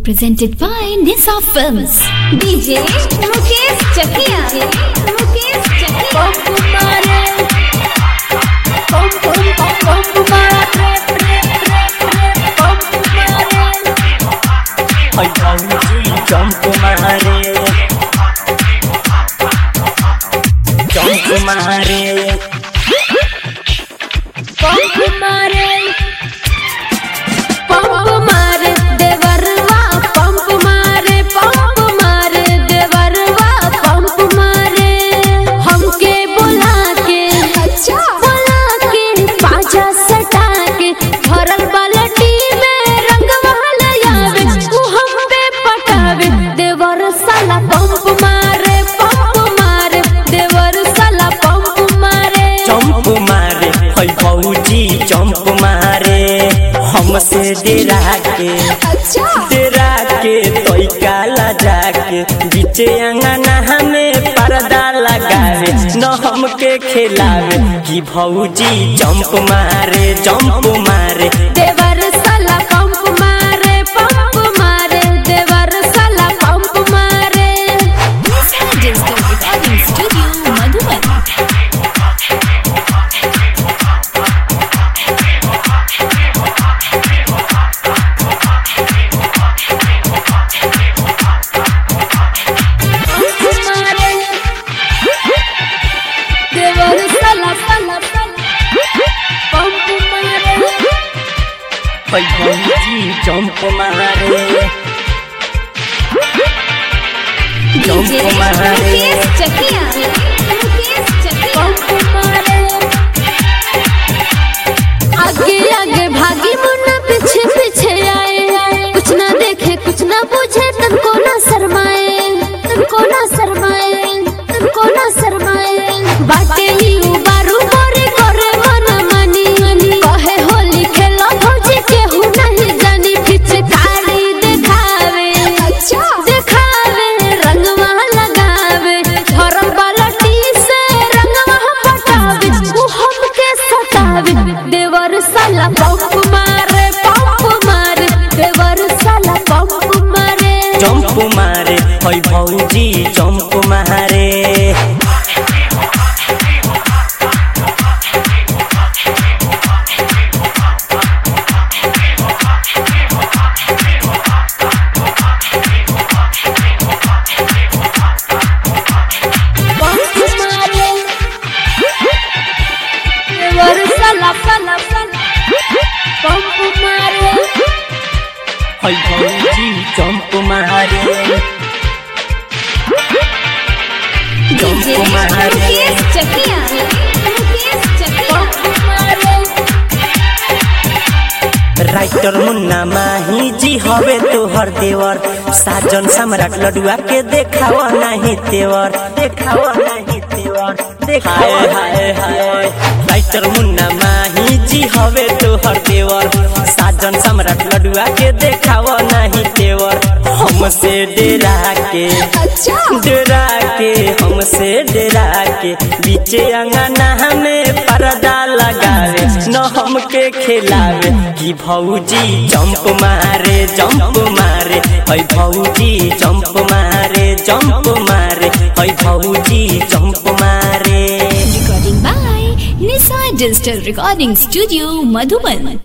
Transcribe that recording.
Presented by Nisa Films. DJ Mukesh Chakia. Mukesh Chakia. चंप मारे हमसे डेरा के तोई काला जाके बीचे अंगना हमें पर्दा लगावे न हमके खिलावे कि भौजी चंप मारे देवर साला पंप मारे देवर साला पंप मारे। Nisa Digital Recording Studio, Madhuban. भौजी चंप मारे DJ Mukesh Chakia. Mukesh Chakia. आगे आगे भागी मुन्ना पीछे पीछे आए कुछ ना देखे कुछ ना पूछे तनको ना शर्माए बाटे ही उबारू करे मन मानी कहे होली खेलो भौजी केहू नहीं जानी पिचकारी देखावे रंगवा लगावे धरम बालटी से रंगवा पटावे वो हमके सतावे देवर साला पंप मारे देवर साला पंप मारे चंप मारे हई भौजी चंप मारे हई भौजी चंप मारे DJ Mukesh Chakia. Mukesh Chakia. Writer Munna Mahi ji हवे तोहर देवर साजन सम्राट लडुआ के देखावा नहीं तेवर हाय राइटर मुन्ना माही जी हवे तोहर देवर साजन सम्राट लडुआ के देखावा नहीं तेवर हमसे डेरा के बीचे अंगना हमें पर्दा लगावे न हमके खिलावे कि भौजी चंप मारे हई भौजी चंप मारे हई भौजी चंप मारे। Recording by Nisa Digital Recording Studio, Madhuban.